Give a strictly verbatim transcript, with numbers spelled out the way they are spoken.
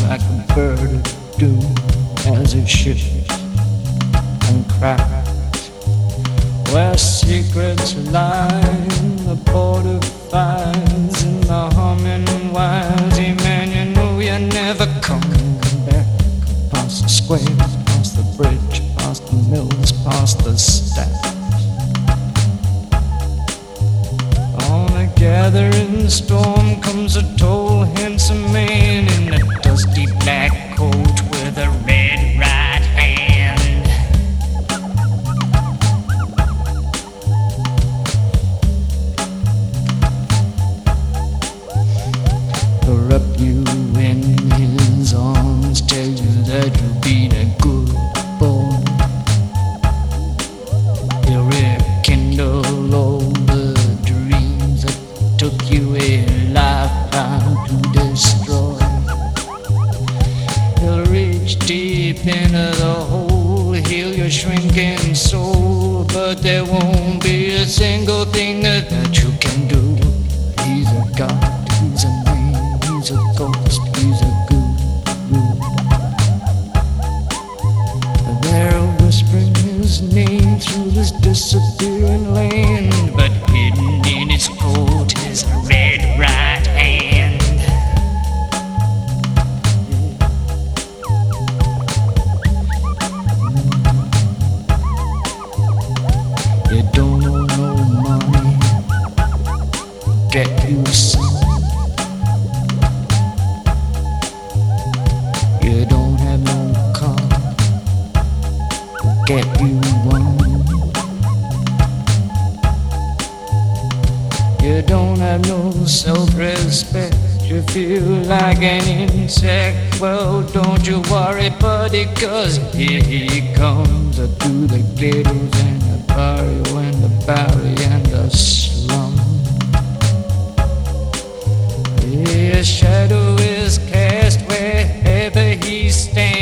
like a bird of doom as it shifts and cracks. Where secrets lie in the border fires and the humming wires. Hey man, you know you're never coming back. Past the squares, past the bridge, past the mills, past the stacks. On a gathering storm comes a tall, handsome man in a dusty black coat with a red right hand. Wrap you in his arms, tell you that you've been a good boy. He'll rekindle all the dreams that took you a lifetime to destroy. He'll reach deep into the hole, heal your shrinking soul, but there won't be a single thing that, that you can do. He's a god, he's a man, he's a ghost, he's a guru. They're whispering his name through this disappearing land, but hidden in his coat is a red right hand. You don't owe no money, get you some. You don't have no car, get you one. You don't have no self-respect, you feel like an insect. Well, don't you worry, buddy, cause here he comes through the ghettos and the barrio and the valley and the slum. His shadow is cast wherever he stands.